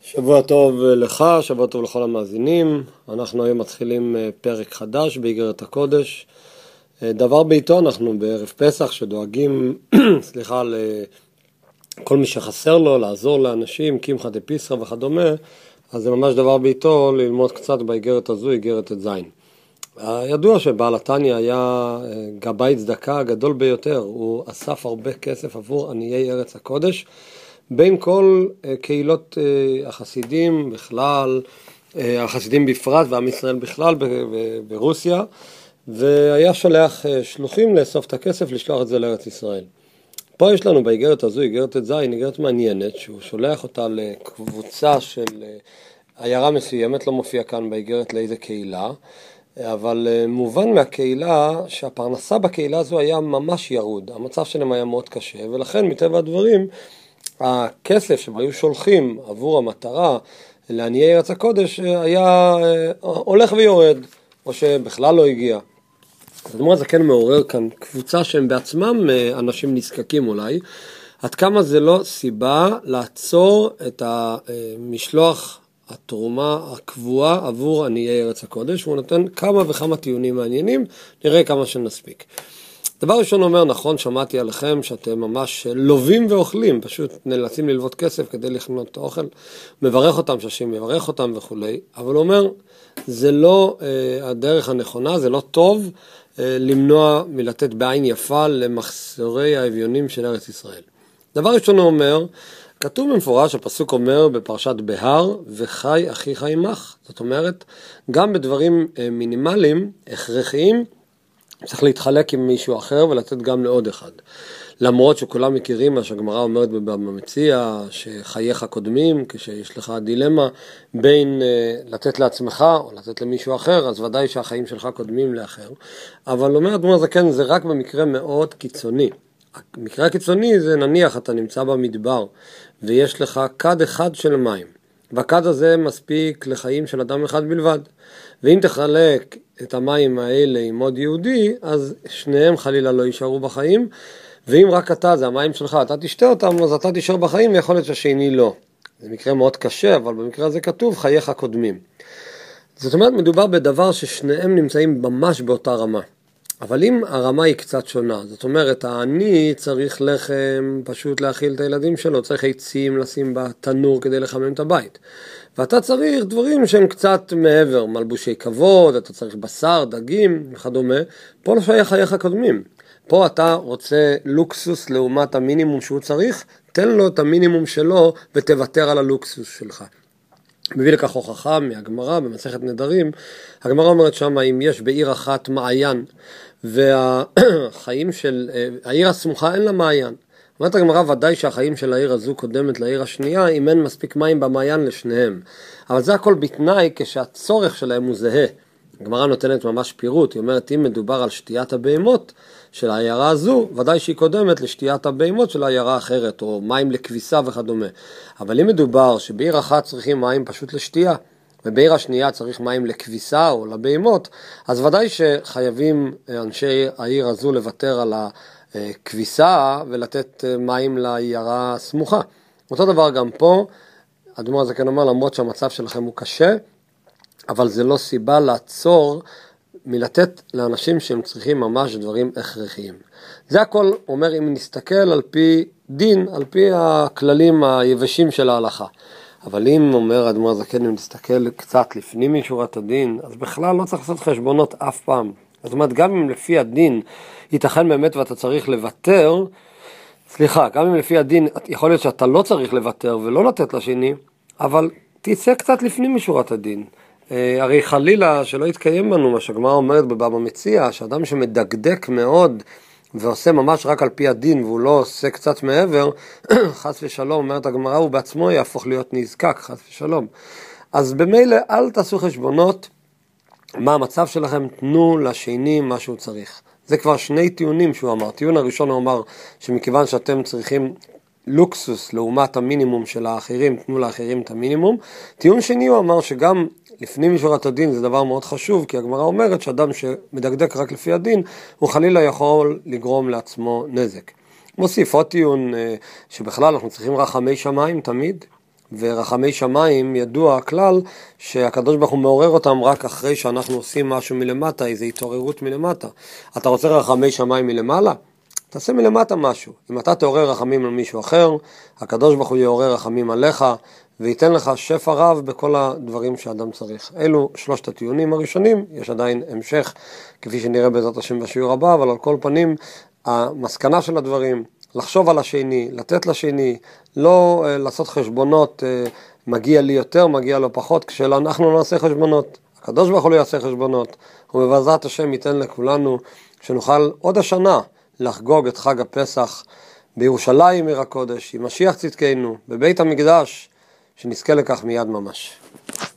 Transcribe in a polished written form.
שבוע טוב לך, שבוע טוב לכל המאזינים. אנחנו היום מתחילים פרק חדש באיגרת הקודש. דבר בעיתו, אנחנו בערב פסח שדואגים, לכל מי שחסר לו, לעזור לאנשים, קמחא דפסחא וכדומה, אז זה ממש דבר בעיתו ללמוד קצת באיגרת הזו, איגרת ט"ז. ידוע שבעל התניא היה גבאי צדקה הגדול ביותר, הוא אסף הרבה כסף עבור עניי ארץ הקודש, בין כל קהילות החסידים בכלל, החסידים בפרט ועם ישראל בכלל ברוסיה, והיה שולח שלוחים לאסוף את הכסף, לשלוח את זה לארץ ישראל. פה יש לנו באיגרת הזו, איגרת ט"ז, איגרת מעניינת, שהוא שולח אותה לקבוצה של עיירה מסוימת, לא מופיע כאן באיגרת לאיזה קהילה, אבל מובן מהקהילה שהפרנסה בקהילה הזו היה ממש ירוד, המצב שלהם היה מאוד קשה, ולכן מטבע הדברים, הכסף שהם היו שולחים עבור המטרה לעניי ארץ הקודש היה הולך ויורד, או שבכלל לא הגיע. זאת אומרת, זה כן מעורר כאן קבוצה שהם בעצמם אנשים נזקקים אולי, עד כמה זה לא סיבה לעצור את המשלוח התרומה הקבועה עבור עניי ארץ הקודש, והוא נותן כמה וכמה טיעונים מעניינים, נראה כמה שנספיק. דבר ראשון אומר, נכון, שמעתי עליכם שאתם ממש לובים ואוכלים, פשוט נאלצים ללוות כסף כדי לקנות את האוכל, מברך אותם, שהשם מברך אותם וכו'. אבל הוא אומר, זה לא הדרך הנכונה, זה לא טוב למנוע מלתת בעין יפה למחסורי האביונים של ארץ ישראל. דבר ראשון הוא אומר, כתוב במפורש, הפסוק אומר בפרשת בהר, וחי אחיך עמך. זאת אומרת, גם בדברים מינימליים, הכרחיים, צריך להתחלק עם מישהו אחר ולתת גם לעוד אחד. למרות שכולם מכירים מה שהגמרא אומרת במציע, שחייך קודמים, כשיש לך דילמה בין לתת לעצמך או לתת למישהו אחר, אז ודאי שהחיים שלך קודמים לאחר. אבל אומרת מורה זקן, זה רק במקרה מאוד קיצוני. המקרה הקיצוני זה נניח אתה נמצא במדבר ויש לך כד אחד של מים. והכד הזה מספיק לחיים של אדם אחד בלבד. ואם תחלק את המים האלה עם עוד יהודי, אז שניהם חלילה לא יישארו בחיים, ואם רק אתה, זה המים שלך, אתה תשתה אותם, אז אתה תישאר בחיים, ויכול להיות שהשני לא. זה מקרה מאוד קשה, אבל במקרה הזה כתוב, חייך קודמים. זאת אומרת, מדובר בדבר ששניהם נמצאים ממש באותה רמה. אבל אם הרמה היא קצת שונה, זאת אומרת, העני צריך לחם פשוט להאכיל את הילדים שלו, צריך עצים לשים בתנור כדי לחמם את הבית. ואתה צריך דברים שהם קצת מעבר, מלבושי כבוד, אתה צריך בשר, דגים וכדומה. פה לא שייך חייך קודמים. פה אתה רוצה לוקסוס לעומת המינימום שהוא צריך, תן לו את המינימום שלו ותוותר על הלוקסוס שלך. מביא לכך הוכחה מהגמרא במסכת נדרים. הגמרא אומרת שם, אם יש בעיר אחת מעיין, והחיים של העיר הסמוכה אין לה מעיין. אומרת הגמרא, ודאי שהחיים של העיר הזו קודמת לעיר השנייה, אם אין מספיק מים במעיין לשניהם. אבל זה הכל בתנאי כשהצורך שלהם הוא זהה. הגמרא נותנת ממש פירוט, היא אומרת, אם מדובר על שתיית הבהמות של העיירה הזו, ודאי שהיא קודמת לשתיית הבהמות של העיירה האחרת, או מים לכביסה וכדומה. אבל אם מדובר שבעיר אחת צריכים מים פשוט לשתייה, ובעיר השנייה צריך מים לכביסה או לבהמות, אז ודאי שחייבים אנשי העיר הזו לוותר על הכביסה ולתת מים לעיירה סמוכה. אותו דבר גם פה, אדמו"ר הזקן אומר, למרות שהמצב שלכם הוא קשה, אבל זה לא סיבה לעצור מלתת לאנשים שהם צריכים ממש דברים הכרחיים. זה הכל אומר אם נסתכל על פי דין, על פי הכללים היבשים של ההלכה. אבל אם אומר אדמו"ר הזקן, אם נסתכל קצת לפנים משורת הדין, אז בכלל לא צריך לעשות חשבונות אף פעם. זאת אומרת, גם אם לפי הדין ייתכן באמת ואתה צריך לוותר, גם אם לפי הדין יכול להיות שאתה לא צריך לוותר ולא לתת לשני, אבל תצא קצת לפנים משורת הדין. הרי חלילה שלא יתקיים בנו מה שהגמרא אומרת בבבא מציעא, שאדם שמדקדק מאוד ועושה ממש רק על פי הדין והוא לא עושה קצת מעבר, חס ושלום, אומרת הגמרא, הוא בעצמו יהפוך להיות נזקק, חס ושלום. אז במילא אל תעשו חשבונות מה המצב שלכם, תנו לשני מה שהוא צריך. זה כבר שני טיעונים שהוא אמר. טיעון הראשון הוא אמר שמכיוון שאתם צריכים לוקסוס לעומת המינימום של האחרים, תנו לאחרים את המינימום. טיעון שני הוא אמר שגם לפנים משורת הדין זה דבר מאוד חשוב, כי הגמרא אומרת שאדם שמדקדק רק לפי הדין, הוא חלילה יכול לגרום לעצמו נזק. מוסיף עוד טיעון שבכלל אנחנו צריכים רחמי שמיים תמיד, ורחמי שמיים ידוע הכלל שהקדוש ברוך הוא מעורר אותם רק אחרי שאנחנו עושים משהו מלמטה, איזו התעוררות מלמטה. אתה רוצה רחמי שמיים מלמעלה? תעשה מלמטה משהו. אם אתה תעורר רחמים על מישהו אחר, הקדוש ברוך הוא יעורר רחמים עליך, וייתן לך שפע רב בכל הדברים שאדם צריך. אלו שלושת הטיעונים הראשונים, יש עדיין המשך, כפי שנראה בעזרת השם בשיעור הבא, אבל על כל פנים, המסקנה של הדברים, לחשוב על השני, לתת לשני, לא לעשות חשבונות, מגיע לי יותר, מגיע לו פחות, כשאנחנו לא נעשה חשבונות. הקדוש ברוך הוא לא יעשה חשבונות, ובעזרת השם ייתן לכולנו שנוכל עוד השנה לחגוג את חג הפסח בירושלים עיר הקודש, עם משיח צדקנו, בבית המקדש, שנזכה לכך מיד ממש.